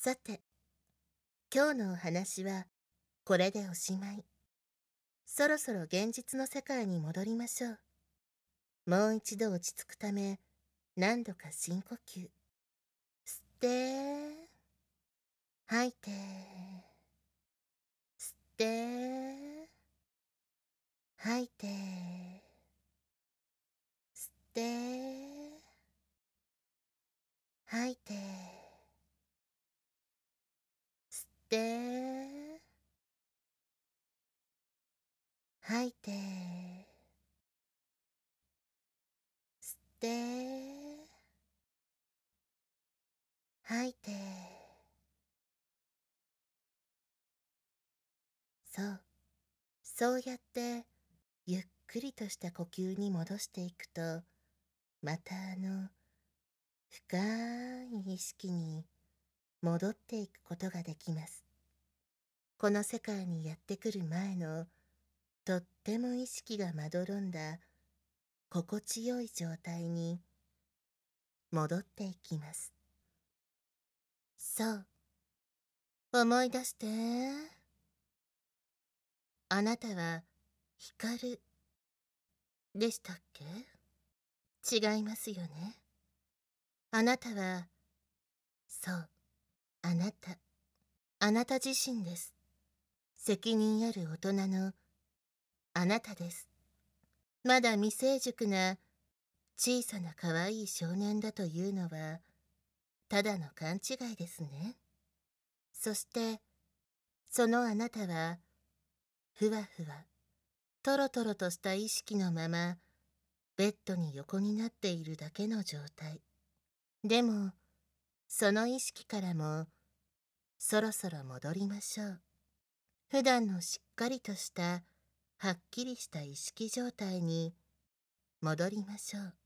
さて、今日のお話はこれでおしまい。そろそろ現実の世界に戻りましょう。もう一度落ち着くため、何度か深呼吸。吸って、吐いて、吸って、吐いて、吸って、吐いて、吸って、吐いて、吸って、吐いて。そうやってゆっくりとした呼吸に戻していくと、また深い意識に戻っていくことができます。この世界にやってくる前のとっても意識がまどろんだ心地よい状態に戻っていきます。そう、思い出して。あなたは光でしたっけ？違いますよね。あなたは、そう、あなた自身です。責任ある大人のあなたです。まだ未成熟な小さな可愛い少年だというのはただの勘違いですね。そしてそのあなたはふわふわとろとろとした意識のままベッドに横になっているだけの状態。でもその意識からもそろそろ戻りましょう。普段のしっかりとしたはっきりした意識状態に戻りましょう。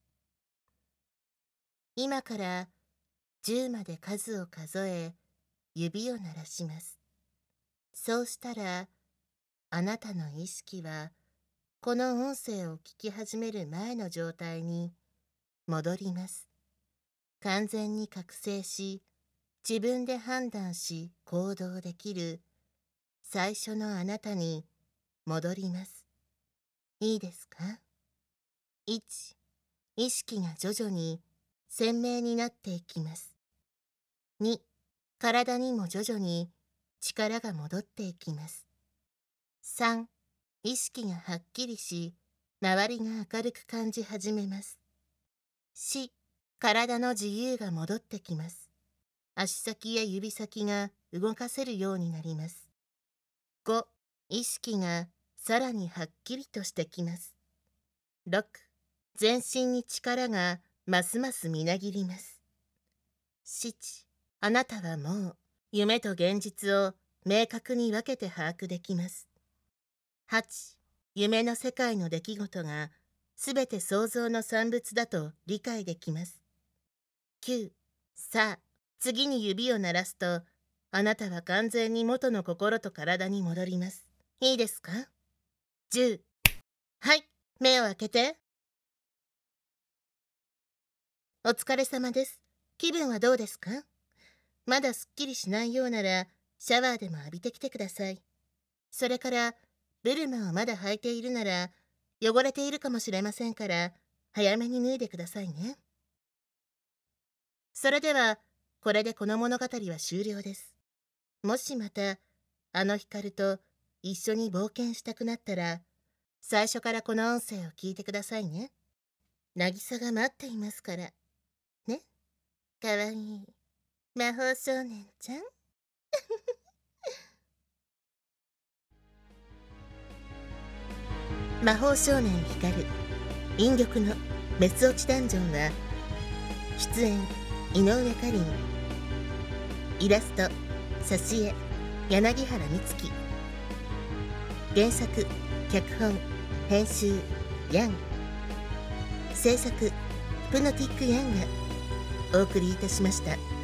今から10まで数を数え指を鳴らします。そうしたらあなたの意識はこの音声を聞き始める前の状態に戻ります。完全に覚醒し、自分で判断し行動できる最初のあなたに戻ります。いいですか？ 1、意識が徐々に鮮明になっていきます。2、体にも徐々に力が戻っていきます。3、意識がはっきりし、周りが明るく感じ始めます。4、体の自由が戻ってきます。足先や指先が動かせるようになります。5、意識がさらにはっきりとしてきます。6、全身に力がますますみなぎります。7、あなたはもう夢と現実を明確に分けて把握できます。8、夢の世界の出来事がすべて想像の産物だと理解できます。9、さあ、次に指を鳴らすと、あなたは完全に元の心と体に戻ります。いいですか？ 10、はい、目を開けて。お疲れ様です。気分はどうですか？まだすっきりしないようなら、シャワーでも浴びてきてください。それから、ブルマをまだ履いているなら、汚れているかもしれませんから、早めに脱いでくださいね。それでは、これでこの物語は終了です。もしまた、あの光と一緒に冒険したくなったら、最初からこの音声を聞いてくださいね。渚が待っていますから。ね。かわいい魔法少年ちゃん。魔法少年光引玉のメス落ちダンジョンは、出演井上かりん、イラスト挿絵柳原美月、原作脚本編集ヤン、制作プノティックヤンがお送りいたしました。